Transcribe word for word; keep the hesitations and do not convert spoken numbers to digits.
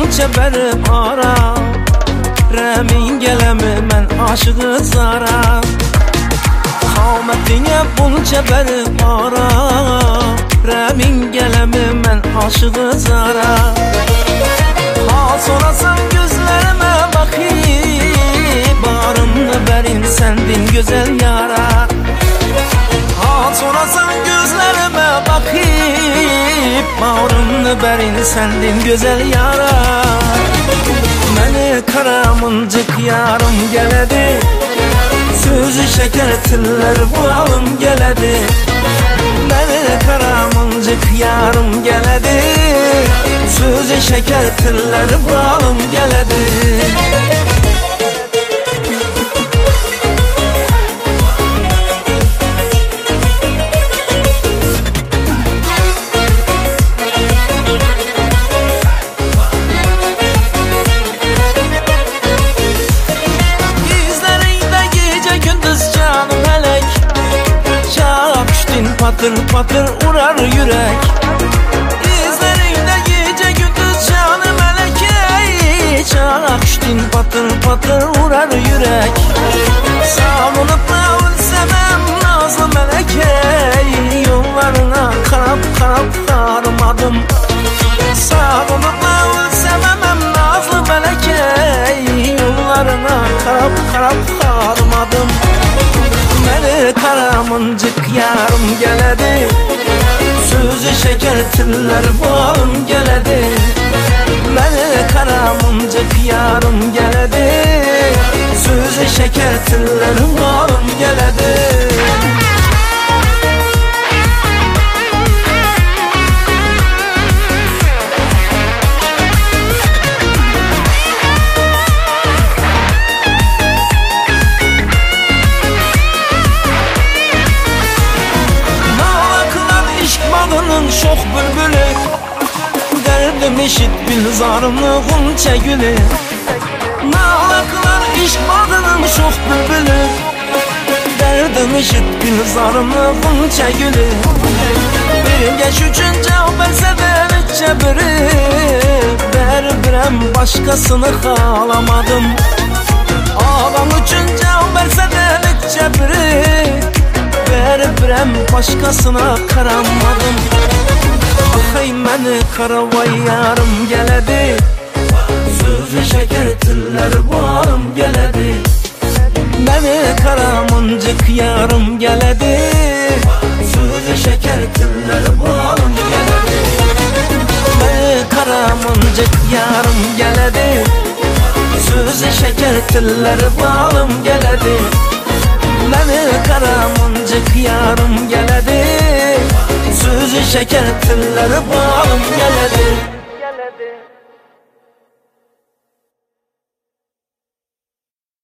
çəbəri para, rəmin gələmi mən aşığı zara. Xamətinə bul çəbəri para, rəmin gələmi mən aşığı zara. Ha sorasan gözlərimə baxıb, barımlı bərin səndin gözəl yara. Ha sorasan gözlərimə baxıb, barımlı bərin səndin gözəl yara. Məni karamıncıq yarım gələdi, sözü şəkər tillər balım gələdi. Məni karamıncıq yarım gələdi, sözü şəkər tillər balım gələdi. Patır patır uğrar yürek, İzlerinde gece gündüz canı melek. Çağ düştün patır patır uğrar yürek. Savunub da ölsəməm nazlı melek, yollarına qarab qarab qarmadım. Savunub da ölsəməm nazlı melek, yollarına qarab qarab qarmadım. Məni karamıncıq yarım gələdi, sözü şəkər tillər balım gələdi. Məni karamıncıq yarım gələdi, sözü şəkər tillər balım gələdi. Şox bülbülü, dərdim eşit bil zarımlı Ğunçə gülü. Nağlaqlar işq badının şox bülbülü, dərdim eşit bil zarımlı Ğunçə gülü. Bir gəç üçün cəvbəlsə dəlikcə biri, bər-birəm başqasını xalamadım. Ağam üçün cəvbəlsə dəlikcə biri, bər-birəm başqasına qaranmadım. Axay məni qaravay yarım gələdi, sözü şəkər tillər balım gələdi. Məni karamıncıq yarım gələdi, sözü şəkər tillər balım gələdi. Məni karamıncıq yarım gələdi, sözü şəkər tillər balım gələdi. Məni karamıncıq yarım gələdi, sözü şəkər tillər balım gələdi.